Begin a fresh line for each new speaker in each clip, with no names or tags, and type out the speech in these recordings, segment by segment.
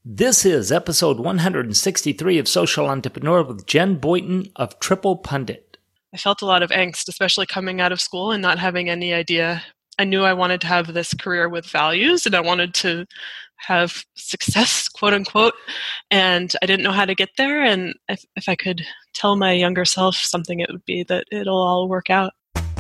This is episode 163 of Social Entrepreneur with Jen Boynton of Triple Pundit.
I felt a lot of angst, especially coming out of school and not having any idea. I knew I wanted to have this career with values and I wanted to have success, quote unquote, and I didn't know how to get there. And if I could tell my younger self something, it would be that it'll all work out.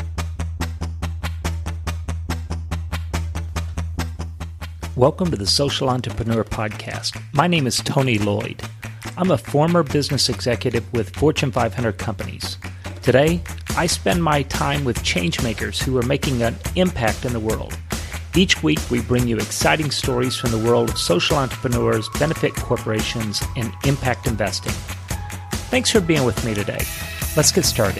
Welcome to the Social Entrepreneur Podcast. My name is Tony Lloyd. I'm a former business executive with Fortune 500 companies. Today, I spend my time with changemakers who are making an impact in the world. Each week, we bring you exciting stories from the world of social entrepreneurs, benefit corporations, and impact investing. Thanks for being with me today. Let's get started.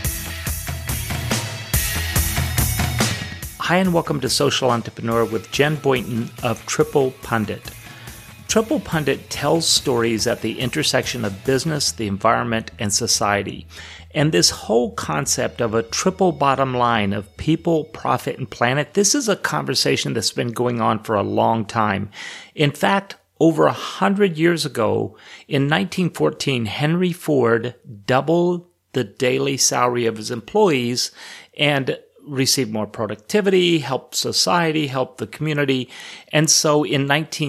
Hi, and welcome to Social Entrepreneur with Jen Boynton of Triple Pundit. Triple Pundit tells stories at the intersection of business, the environment, and society. And this whole concept of a triple bottom line of people, profit, and planet, this is a conversation that's been going on for a long time. In fact, over 100 years ago, in 1914, Henry Ford doubled the daily salary of his employees and received more productivity, helped society, helped the community. And so in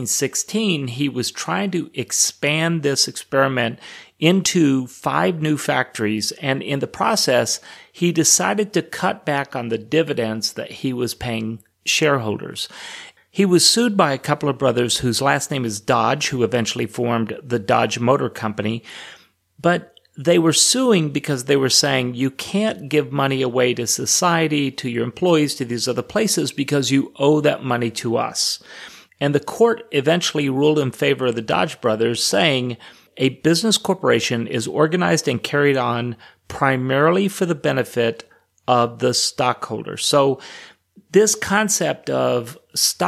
1916, he was trying to expand this experiment into 5 new factories. And in the process, he decided to cut back on the dividends that he was paying shareholders. He was sued by a couple of brothers whose last name is Dodge, who eventually formed the Dodge Motor Company. But they were suing because they were saying you can't give money away to society, to your employees, to these other places because you owe that money to us. And the court eventually ruled in favor of the Dodge brothers, saying a business corporation is organized and carried on primarily for the benefit of the stockholder. So this concept of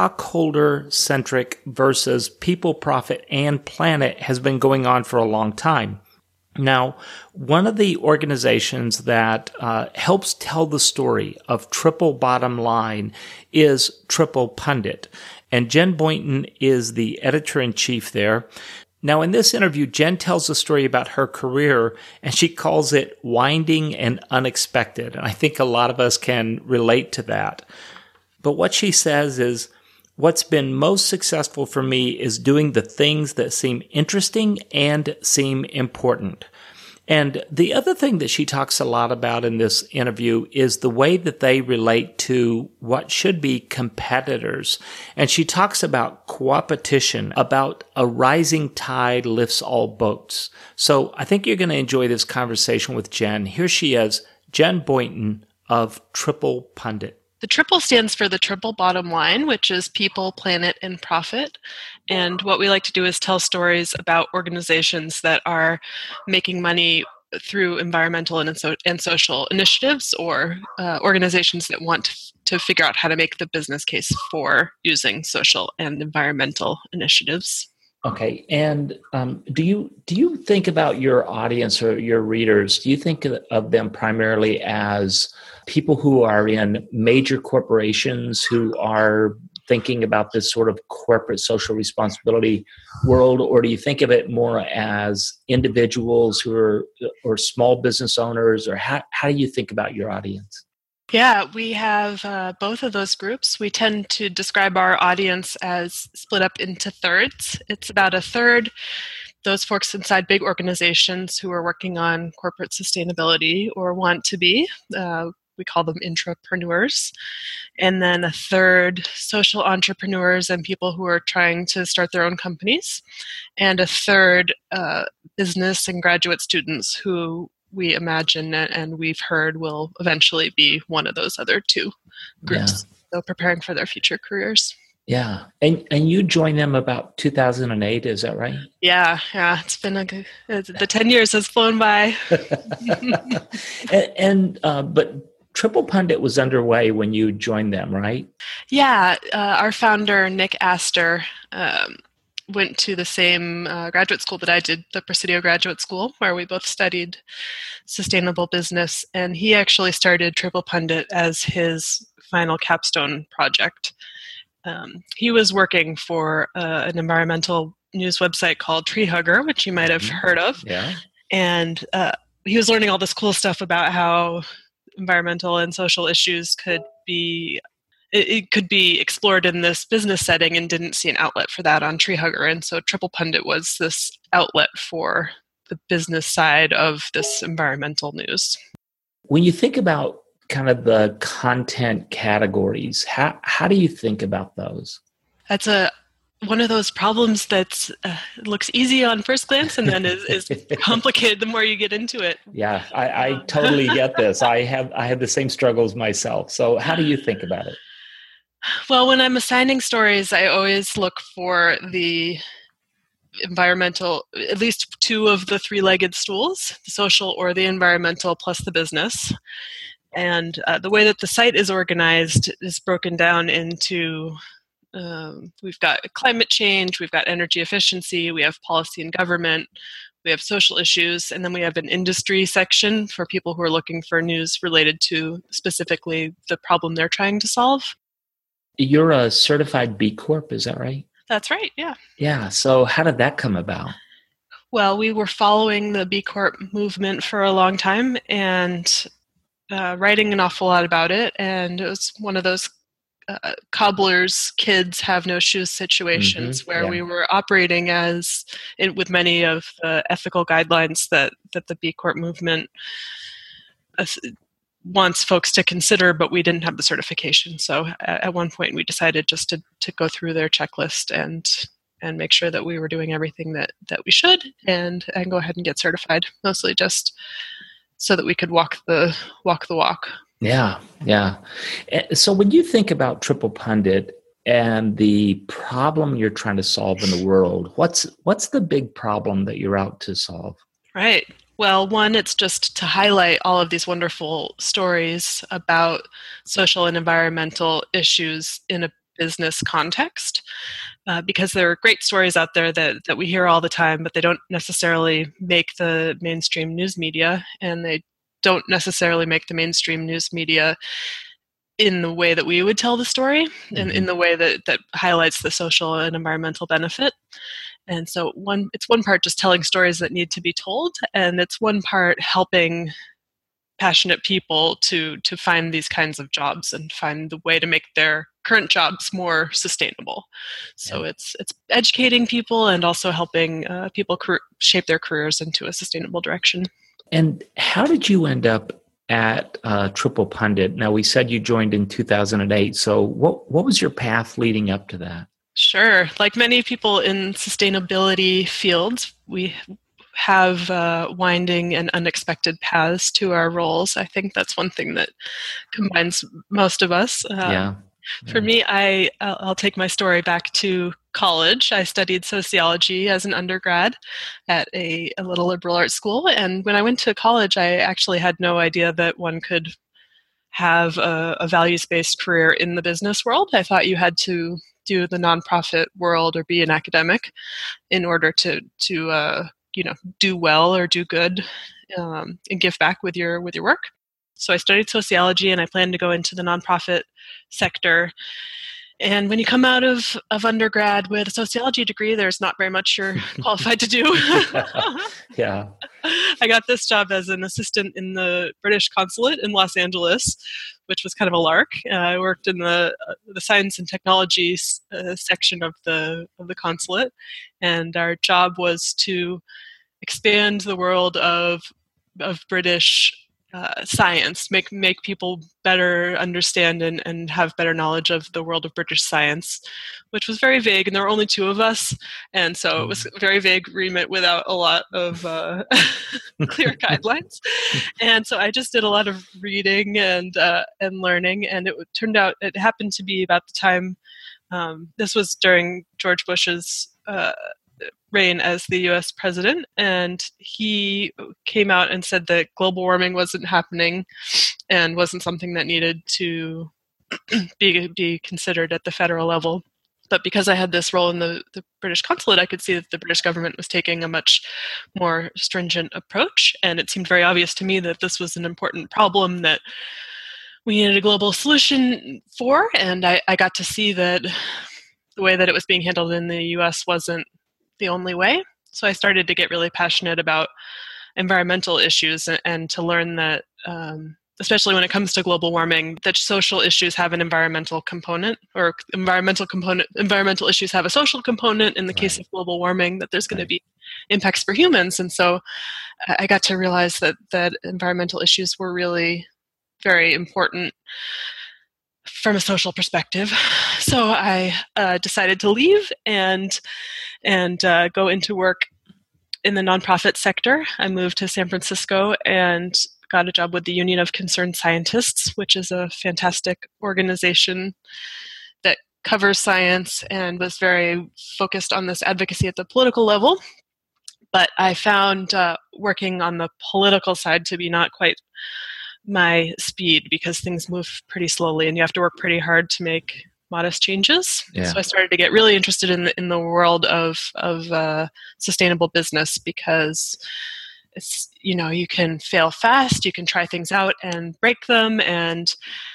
stockholder-centric versus people, profit, and planet has been going on for a long time. Now, one of the organizations that helps tell the story of Triple Bottom Line is Triple Pundit, and Jen Boynton is the editor-in-chief there. Now, in this interview, Jen tells a story about her career, and she calls it winding and unexpected, and I think a lot of us can relate to that. But what she says is, what's been most successful for me is doing the things that seem interesting and seem important. And the other thing that she talks a lot about in this interview is the way that they relate to what should be competitors. And she talks about coopetition, about a rising tide lifts all boats. So I think you're going to enjoy this conversation with Jen. Here she is, Jen Boynton of Triple Pundit.
The triple stands for the triple bottom line, which is people, planet, and profit. And what we like to do is tell stories about organizations that are making money through environmental and social initiatives, or organizations that want to figure out how to make the business case for using social and environmental initiatives.
Okay, and do you think about your audience or your readers? Do you think of them primarily as people who are in major corporations who are thinking about this sort of corporate social responsibility world, or do you think of it more as individuals who are or small business owners, or how do you think about your audience?
Yeah, we have both of those groups. We tend to describe our audience as split up into thirds. It's about a third those folks inside big organizations who are working on corporate sustainability or want to be. We call them intrapreneurs. And then a third social entrepreneurs and people who are trying to start their own companies. And a third business and graduate students who we imagine and we've heard will eventually be one of those other two groups. Yeah. So preparing for their future careers.
Yeah. And you joined them about 2008, is that right?
Yeah. It's been the 10 years has flown by.
But Triple Pundit was underway when you joined them, right?
Yeah. Our founder, Nick Astor, went to the same graduate school that I did, the Presidio Graduate School, where we both studied sustainable business. And he actually started Triple Pundit as his final capstone project. He was working for an environmental news website called Tree Hugger, which you might have heard of.
Yeah.
And he was learning all this cool stuff about how environmental and social issues could be explored in this business setting, and didn't see an outlet for that on Tree Hugger. And so Triple Pundit was this outlet for the business side of this environmental news.
When you think about kind of the content categories, how do you think about those?
That's one of those problems that looks easy on first glance and then is complicated the more you get into it.
Yeah, I totally get this. I have the same struggles myself. So how do you think about it?
Well, when I'm assigning stories, I always look for the environmental, at least two of the three-legged stools, the social or the environmental plus the business. And the way that the site is organized is broken down into we've got climate change, we've got energy efficiency, we have policy and government, we have social issues, and then we have an industry section for people who are looking for news related to specifically the problem they're trying to solve.
You're a certified B Corp, is that right?
That's right, yeah.
Yeah, so how did that come about?
Well, we were following the B Corp movement for a long time and writing an awful lot about it, and it was one of those cobbler's kids have no shoes situations where we were operating with many of the ethical guidelines that the B Corp movement wants folks to consider, but we didn't have the certification. So at one point we decided just to go through their checklist and make sure that we were doing everything that we should and go ahead and get certified, mostly just so that we could walk the walk.
Yeah. So when you think about Triple Pundit and the problem you're trying to solve in the world, what's the big problem that you're out to solve?
Right. Well, one, it's just to highlight all of these wonderful stories about social and environmental issues in a business context, because there are great stories out there that we hear all the time, but they don't necessarily make the mainstream news media, and they don't necessarily make the mainstream news media in the way that we would tell the story, and in the way that highlights the social and environmental benefit. And so it's one part just telling stories that need to be told, and it's one part helping passionate people to find these kinds of jobs and find the way to make their current jobs more sustainable. So it's educating people and also helping people shape their careers into a sustainable direction.
And how did you end up at Triple Pundit? Now, we said you joined in 2008. So what was your path leading up to that?
Sure. Like many people in sustainability fields, we have winding and unexpected paths to our roles. I think that's one thing that combines most of us. For me, I'll take my story back to college. I studied sociology as an undergrad at a little liberal arts school. And when I went to college, I actually had no idea that one could have a values-based career in the business world. I thought you had to do the nonprofit world or be an academic in order to do well or do good and give back with your work. So I studied sociology and I planned to go into the nonprofit sector. And when you come out of undergrad with a sociology degree, there's not very much you're qualified to do.
Yeah.
I got this job as an assistant in the British consulate in Los Angeles, which was kind of a lark. I worked in the science and technology section of the consulate, and our job was to expand the world of British science, make people better understand and have better knowledge of the world of British science, which was very vague, and there were only two of us, and so it was a very vague remit without a lot of clear guidelines. And so I just did a lot of reading and learning, and it turned out it happened to be about the time, this was during George Bush's reign as the U.S. president, and he came out and said that global warming wasn't happening and wasn't something that needed to be considered at the federal level. But because I had this role in the British consulate, I could see that the British government was taking a much more stringent approach, and it seemed very obvious to me that this was an important problem that we needed a global solution for, and I got to see that the way that it was being handled in the U.S. wasn't the only way. So I started to get really passionate about environmental issues and to learn that, especially when it comes to global warming, that social issues have an environmental component, or environmental issues have a social component. In the case of global warming, that there's going to be impacts for humans. And so I got to realize that environmental issues were really very important from a social perspective. So I decided to leave and go into work in the nonprofit sector. I moved to San Francisco and got a job with the Union of Concerned Scientists, which is a fantastic organization that covers science and was very focused on this advocacy at the political level. But I found working on the political side to be not quite my speed, because things move pretty slowly and you have to work pretty hard to make modest changes. Yeah. So I started to get really interested in the world of sustainable business, because it's, you can fail fast, you can try things out and break them, and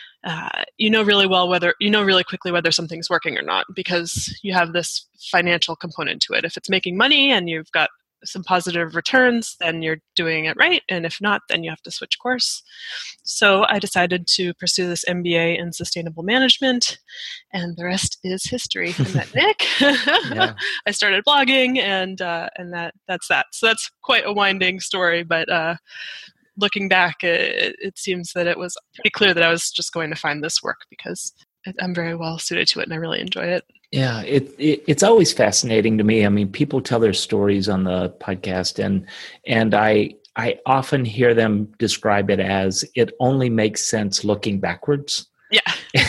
really quickly whether something's working or not, because you have this financial component to it. If it's making money and you've got some positive returns, then you're doing it right. And if not, then you have to switch course. So I decided to pursue this MBA in sustainable management, and the rest is history. I met Nick. Yeah. I started blogging, and that's that. So that's quite a winding story, but looking back, it seems that it was pretty clear that I was just going to find this work because I'm very well suited to it and I really enjoy it.
Yeah, it's always fascinating to me. I mean, people tell their stories on the podcast, and I often hear them describe it as it only makes sense looking backwards.
Yeah.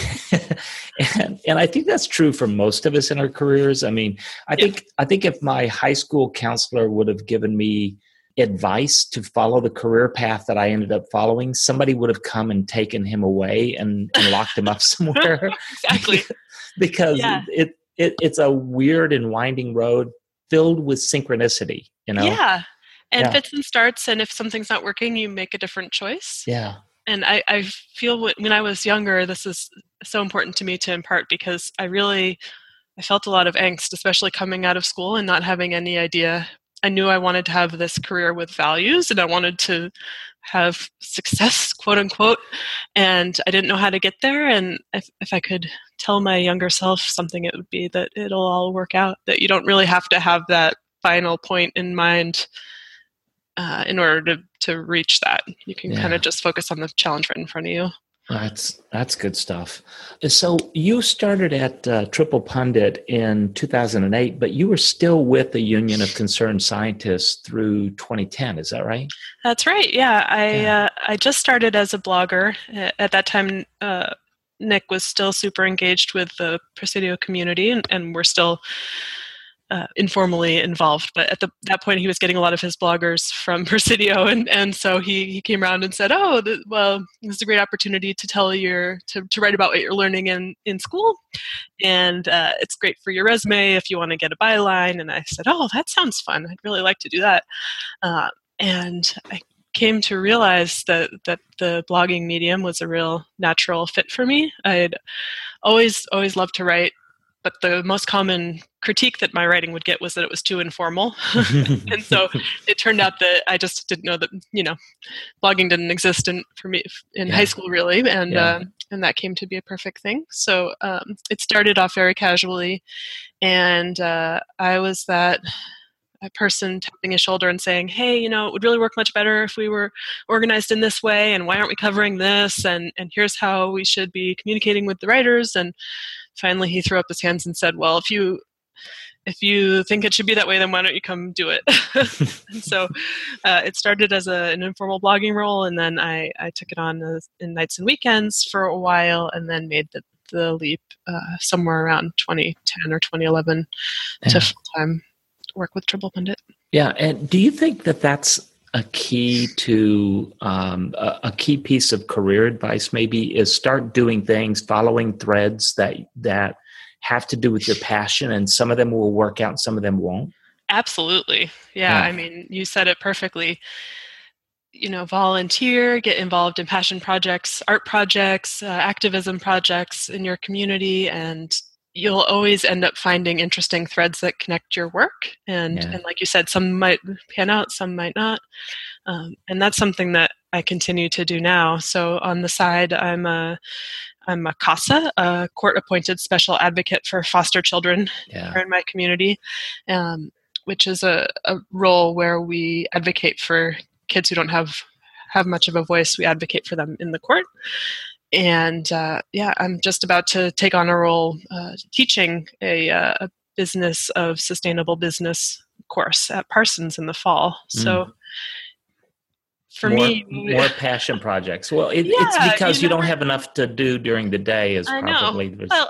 and I think that's true for most of us in our careers. I mean, I think if my high school counselor would have given me advice to follow the career path that I ended up following, somebody would have come and taken him away and locked him up somewhere.
Exactly.
Because it's a weird and winding road filled with synchronicity,
Yeah. And fits and starts, and if something's not working, you make a different choice.
Yeah.
And I feel when I was younger, this is so important to me to impart, because I felt a lot of angst, especially coming out of school and not having any idea. I knew I wanted to have this career with values, and I wanted to have success, quote unquote, and I didn't know how to get there. And if I could tell my younger self something, it would be that it'll all work out, that you don't really have to have that final point in mind in order to reach that. You can kind of just focus on the challenge right in front of you.
That's good stuff. So you started at Triple Pundit in 2008, but you were still with the Union of Concerned Scientists through 2010. Is that right?
That's right. Yeah, I just started as a blogger. At that time, Nick was still super engaged with the Presidio community, and we're still informally involved. But at that point, he was getting a lot of his bloggers from Presidio, and so he came around and said, this is a great opportunity to to write about what you're learning in school, and it's great for your resume if you want to get a byline. And I said, that sounds fun. I'd really like to do that. And I came to realize that the blogging medium was a real natural fit for me. I'd always loved to write, but the most common critique that my writing would get was that it was too informal. And so it turned out that I just didn't know that, blogging didn't exist for me in high school, really. And that came to be a perfect thing. So it started off very casually. And I was that person tapping his shoulder and saying, hey, it would really work much better if we were organized in this way. And why aren't we covering this? And here's how we should be communicating with the writers. And finally, he threw up his hands and said, well, if you think it should be that way, then why don't you come do it? And so it started as an informal blogging role, and then I took it on in nights and weekends for a while, and then made the leap somewhere around 2010 or 2011 to full-time work with Triple Pundit. Yeah,
and do you think that that's a key to a key piece of career advice? Maybe is start doing things, following threads that have to do with your passion, and some of them will work out, and some of them won't.
Absolutely, yeah. I mean, you said it perfectly. Volunteer, get involved in passion projects, art projects, activism projects in your community, and you'll always end up finding interesting threads that connect your work. And like you said, some might pan out, some might not. And that's something that I continue to do now. So on the side, I'm a CASA, a court-appointed special advocate for foster children here in my community, which is a role where we advocate for kids who don't have much of a voice. We advocate for them in the court. And I'm just about to take on a role teaching a business of sustainable business course at Parsons in the fall. So for me,
more passion projects. Well, it's because you don't have enough to do during the day. Is probably
well.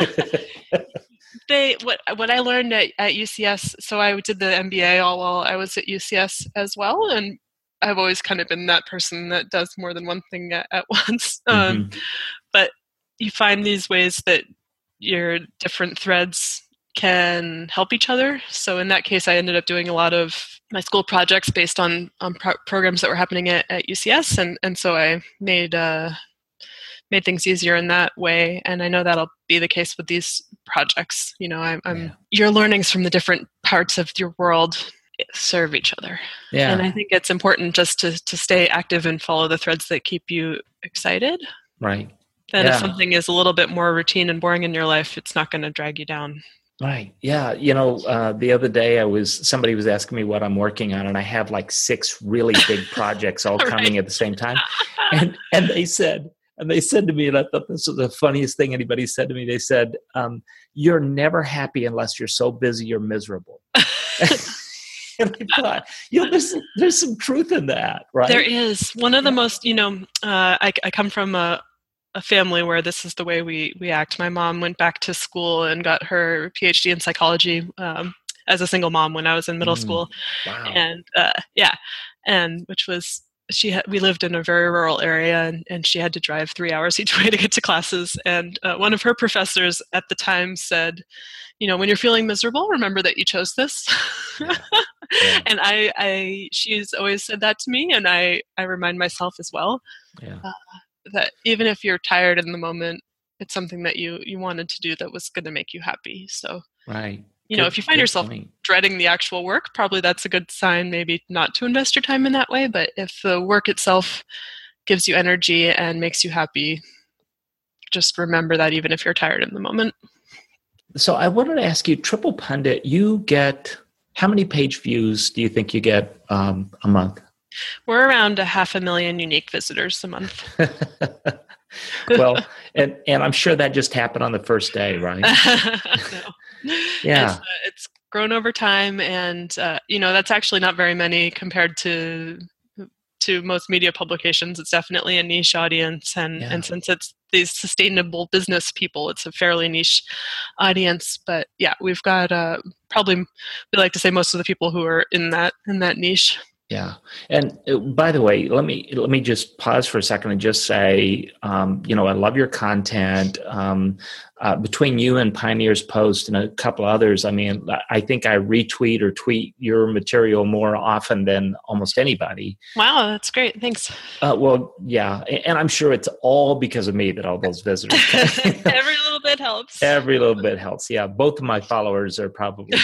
What I learned at UCS. So I did the MBA all while I was at UCS as well, and I've always kind of been that person that does more than one thing at once. But you find these ways that your different threads can help each other. So in that case, I ended up doing a lot of my school projects based on programs that were happening at UCS. And so I made things easier in that way. And I know that'll be the case with these projects. Your learnings from the different parts of your world serve each other. And I think it's important just to stay active and follow the threads that keep you excited.
Right.
Then if something is a little bit more routine and boring in your life, it's not going to drag you down.
Right. Yeah. The other day somebody was asking me what I'm working on, and I have like 6 really big projects all coming at the same time. And they said to me, and I thought this was the funniest thing anybody said to me. They said, you're never happy unless you're so busy you're miserable. And I thought, there's some truth in that, right?
There is. One of the most, I come from a family where this is the way we act. My mom went back to school and got her PhD in psychology as a single mom when I was in middle school.
Wow.
And which was, we lived in a very rural area, and she had to drive 3 hours each way to get to classes. And one of her professors at the time said, when you're feeling miserable, remember that you chose this. And she's always said that to me, and I remind myself as well. That even if you're tired in the moment, it's something that you wanted to do that was going to make you happy. So,
right.
If you find yourself dreading the actual work, probably that's a good sign maybe not to invest your time in that way. But if the work itself gives you energy and makes you happy, just remember that even if you're tired in the moment.
So I wanted to ask you, Triple Pundit, you get, how many page views do you think you get a month?
We're around 500,000 unique visitors a month.
Well, and I'm sure that just happened on the first day, right?
No.
Yeah.
It's grown over time, and that's actually not very many compared to most media publications. It's definitely a niche audience, and since it's these sustainable business people, it's a fairly niche audience. But yeah, we've got probably, we like to say, most of the people who are in that niche.
Yeah. And by the way, let me just pause for a second and just say, I love your content. Between you and Pioneers Post and a couple others, I mean, I think I retweet or tweet your material more often than almost anybody.
Wow, that's great. Thanks.
Well, yeah. And I'm sure it's all because of me that all those visitors come.
Every little bit helps.
Every little bit helps. Yeah. Both of my followers are probably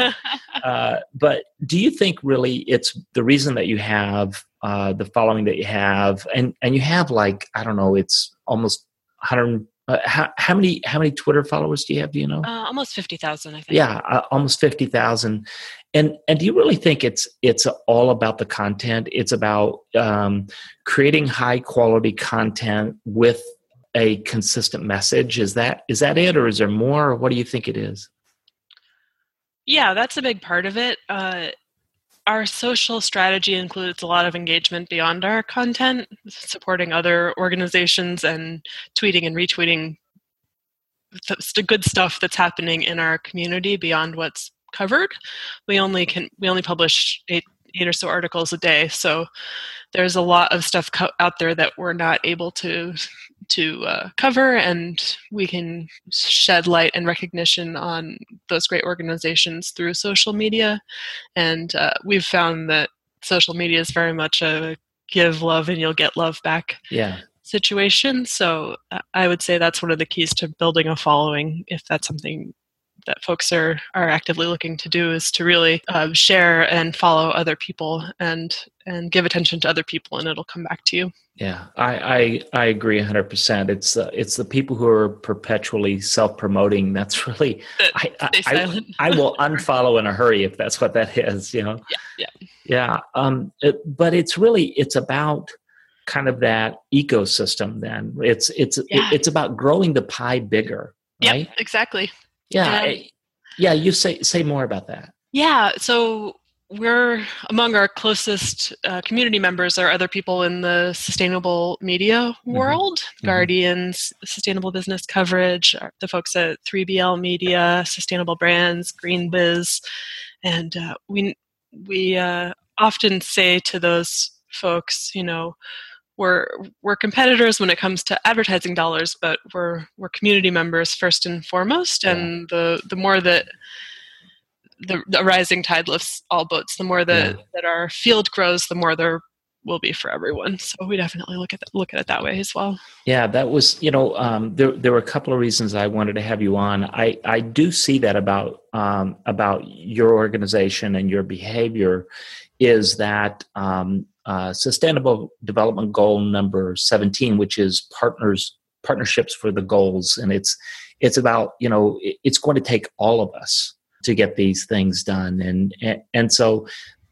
but do you think really it's the reason that you have the following that you have, and you have like, I don't know, it's almost 100. How many Twitter followers do you have? Do you know?
Almost 50,000, I think.
Yeah, almost 50,000. And do you really think it's all about the content? It's about creating high quality content with a consistent message. Is that it, or is there more? Or what do you think it is?
Yeah, that's a big part of it. Our social strategy includes a lot of engagement beyond our content, supporting other organizations and tweeting and retweeting the good stuff that's happening in our community beyond what's covered. We only publish eight or so articles a day, so there's a lot of stuff out there that we're not able to cover, and we can shed light and recognition on those great organizations through social media. And we've found that social media is very much a give love and you'll get love back.
Yeah.
situation. So I would say that's one of the keys to building a following, if that's something that folks are actively looking to do, is to really share and follow other people and give attention to other people, and it'll come back to you.
Yeah, I agree 100%. It's the people who are perpetually self-promoting. That's really, I will unfollow in a hurry if that's what that is, you know?
Yeah.
But it's about kind of that ecosystem then. It's about growing the pie bigger, right?
Yeah, exactly.
Yeah. Yeah, you say more about that.
Yeah, so we're among our closest community members are other people in the sustainable media world, Guardian's Sustainable Business Coverage, the folks at 3BL Media, Sustainable Brands, GreenBiz, and we often say to those folks, you know, we're competitors when it comes to advertising dollars, but we're community members first and foremost. And the more that the rising tide lifts all boats, the more that our field grows, the more there will be for everyone. So we definitely look at it that way as well.
Yeah, that was, you know, there were a couple of reasons I wanted to have you on. I do see that about your organization and your behavior is that Sustainable Development Goal number 17, which is partnerships for the goals, and it's about, you know, it's going to take all of us to get these things done, and so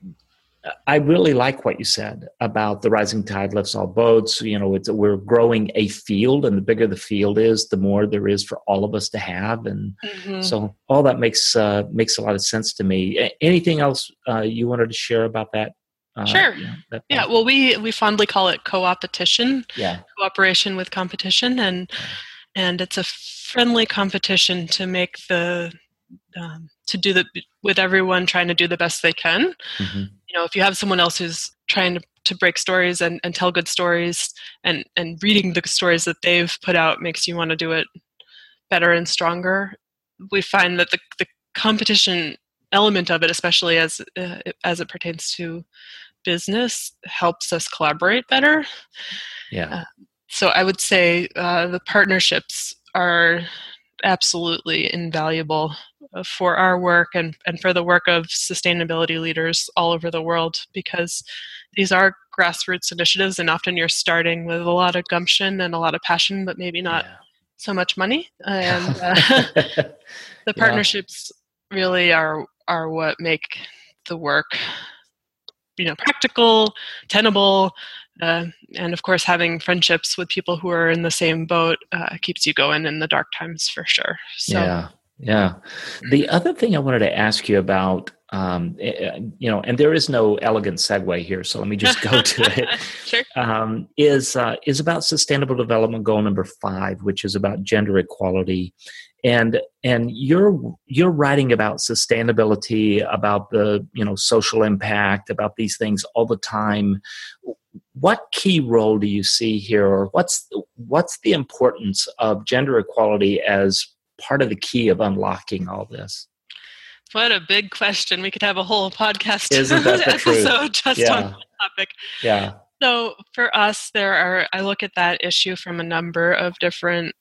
I really like what you said about the rising tide lifts all boats. You know, we're growing a field, and the bigger the field is, the more there is for all of us to have, and so all that makes a lot of sense to me. Anything else you wanted to share about that?
Sure. Well, we fondly call it co-opetition.
Yeah.
Cooperation with competition, and it's a friendly competition to make with everyone trying to do the best they can. You know, if you have someone else who's trying to break stories and tell good stories, and reading the stories that they've put out makes you want to do it better and stronger, we find that the competition element of it, especially as it pertains to business, helps us collaborate better.
Yeah.
So I would say the partnerships are absolutely invaluable for our work and for the work of sustainability leaders all over the world, because these are grassroots initiatives, and often you're starting with a lot of gumption and a lot of passion, but maybe not so much money. And the partnerships really are what make the work, you know, practical, tenable, and of course, having friendships with people who are in the same boat keeps you going in the dark times for sure. So.
Yeah. The other thing I wanted to ask you about, you know, and there is no elegant segue here, so let me just go to it.
Sure.
Is about Sustainable Development Goal number 5, which is about gender equality. And you're writing about sustainability, about the, you know, social impact, about these things all the time. What key role do you see here, or what's the importance of gender equality as part of the key of unlocking all this?
What a big question. We could have a whole podcast
episode
just on that topic.
Yeah.
So for us, I look at that issue from a number of different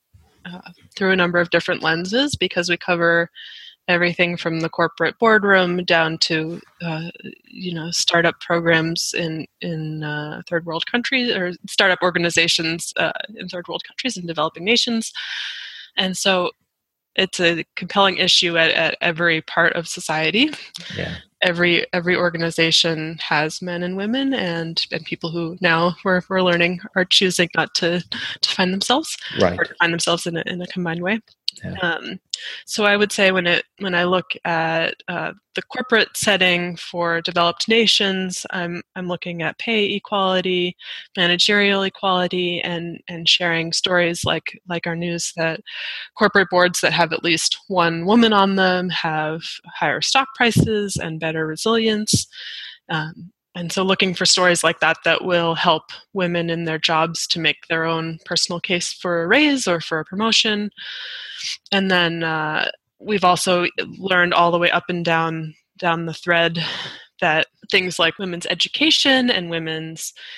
lenses, because we cover everything from the corporate boardroom down to startup programs in third world countries, or startup organizations in third world countries and developing nations. And so it's a compelling issue at every part of society.
Yeah.
Every organization has men and women and people who now we're learning are choosing not to find themselves,
right,
or to find themselves in a combined way.
Yeah.
So I would say when I look at the corporate setting for developed nations, I'm looking at pay equality, managerial equality, and sharing stories like our news that corporate boards that have at least one woman on them have higher stock prices and better resilience. And so looking for stories like that will help women in their jobs to make their own personal case for a raise or for a promotion. And then we've also learned all the way up and down the thread that things like women's education and women's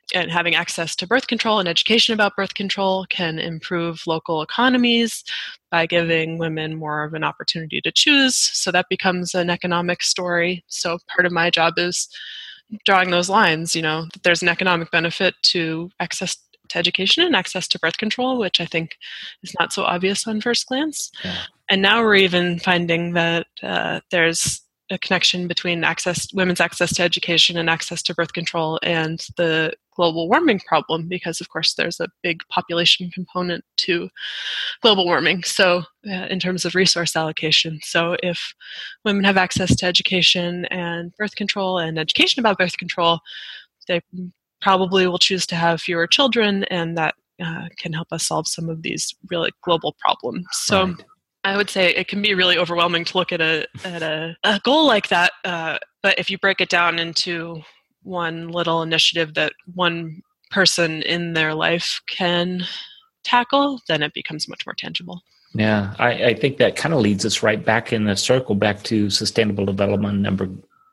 And having access to birth control and education about birth control can improve local economies by giving women more of an opportunity to choose. So that becomes an economic story. So part of my job is drawing those lines. There's an economic benefit to access to education and access to birth control, which I think is not so obvious on first glance.
Yeah.
And now we're even finding that there's a connection between women's access to education and access to birth control and the global warming problem, because of course there's a big population component to global warming. So in terms of resource allocation. So if women have access to education and birth control and education about birth control, they probably will choose to have fewer children, and that can help us solve some of these really global problems. So right. I would say it can be really overwhelming to look at a goal like that, but if you break it down into one little initiative that one person in their life can tackle, then it becomes much more tangible.
Yeah, I think that kind of leads us right back in the circle, back to Sustainable Development number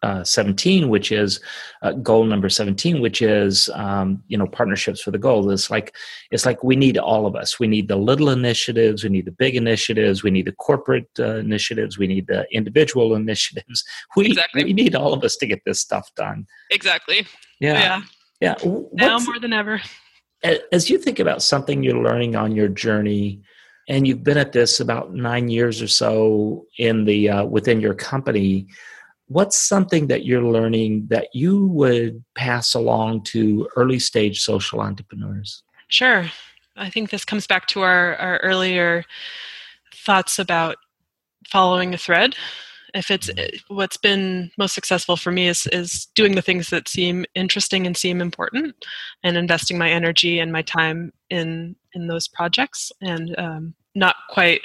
17, which is goal number 17, which is partnerships for the goal. It's like we need all of us. We need the little initiatives, we need the big initiatives, we need the corporate initiatives, we need the individual initiatives. We need all of us to get this stuff done.
Exactly.
Yeah.
Now more than ever.
As you think about something you're learning on your journey, and you've been at this about 9 years or so in the within your company, what's something that you're learning that you would pass along to early stage social entrepreneurs?
Sure. I think this comes back to our earlier thoughts about following a thread. If it's what's been most successful for me is doing the things that seem interesting and seem important, and investing my energy and my time in those projects, and not quite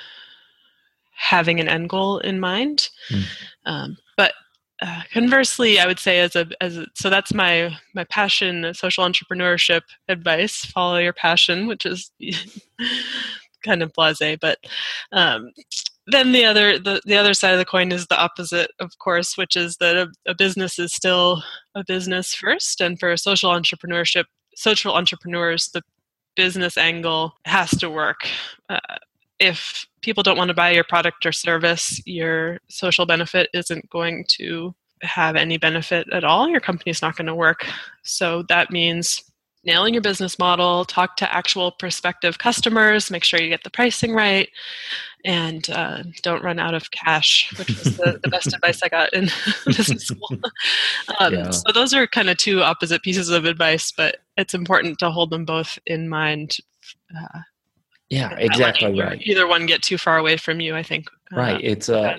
having an end goal in mind. But conversely, I would say so that's my passion, social entrepreneurship advice: follow your passion, which is kind of blasé. But then the other side of the coin is the opposite, of course, which is that a business is still a business first, and for social entrepreneurs, the business angle has to work. If people don't want to buy your product or service, your social benefit isn't going to have any benefit at all. Your company's not going to work. So that means nailing your business model, talk to actual prospective customers, make sure you get the pricing right, and don't run out of cash, which was the best advice I got in business school. So those are kind of two opposite pieces of advice, but it's important to hold them both in mind.
Yeah, exactly right.
Either one get too far away from you, I think.
Right. It's a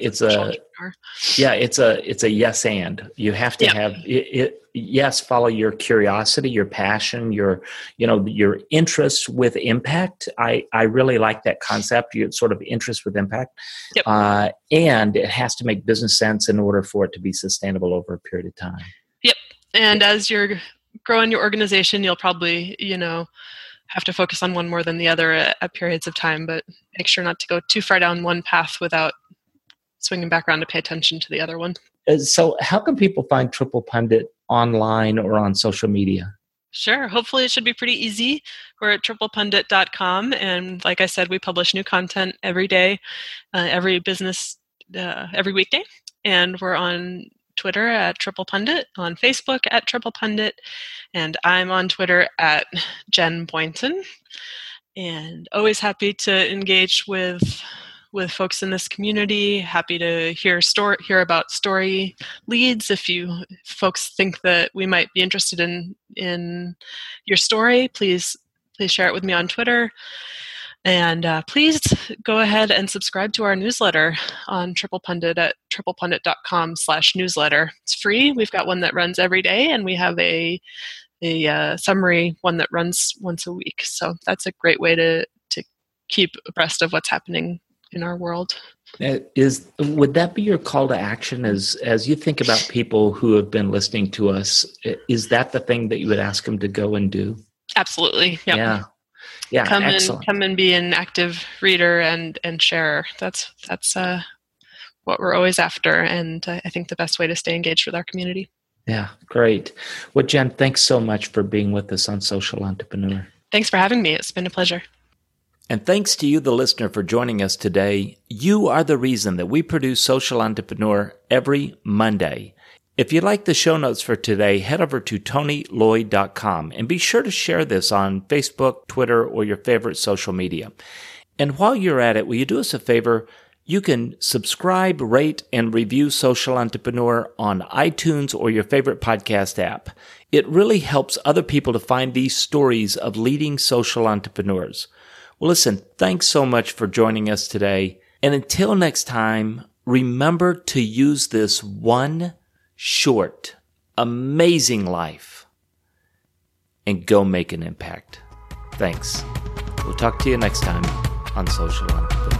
yes and. You have to have it. Yes, follow your curiosity, your passion, your interests with impact. I really like that concept. Your sort of interest with impact.
Yep.
And it has to make business sense in order for it to be sustainable over a period of time.
Yep. And as you're growing your organization, you'll probably, have to focus on one more than the other at periods of time, but make sure not to go too far down one path without swinging back around to pay attention to the other one.
So how can people find Triple Pundit online or on social media?
Sure. Hopefully it should be pretty easy. We're at triplepundit.com. And like I said, we publish new content every day, every weekday. And we're on Twitter at Triple Pundit, on Facebook at Triple Pundit, and I'm on Twitter at Jen Boynton. And always happy to engage with folks in this community. Happy to hear about story leads. If folks think that we might be interested in your story, please share it with me on Twitter. And please go ahead and subscribe to our newsletter on Triple Pundit at triplepundit.com/newsletter. It's free. We've got one that runs every day, and we have a summary one that runs once a week. So that's a great way to keep abreast of what's happening in our world.
Would that be your call to action as you think about people who have been listening to us? Is that the thing that you would ask them to go and do?
Absolutely. Yep.
Yeah. Yeah,
come and be an active reader and sharer. That's what we're always after, and I think the best way to stay engaged with our community.
Yeah, great. Well, Jen, thanks so much for being with us on Social Entrepreneur.
Thanks for having me. It's been a pleasure.
And thanks to you, the listener, for joining us today. You are the reason that we produce Social Entrepreneur every Monday. If you like the show notes for today, head over to TonyLloyd.com and be sure to share this on Facebook, Twitter, or your favorite social media. And while you're at it, will you do us a favor? You can subscribe, rate, and review Social Entrepreneur on iTunes or your favorite podcast app. It really helps other people to find these stories of leading social entrepreneurs. Well, listen, thanks so much for joining us today. And until next time, remember to use this one short, amazing life and go make an impact. Thanks. We'll talk to you next time on Social Entrepreneur.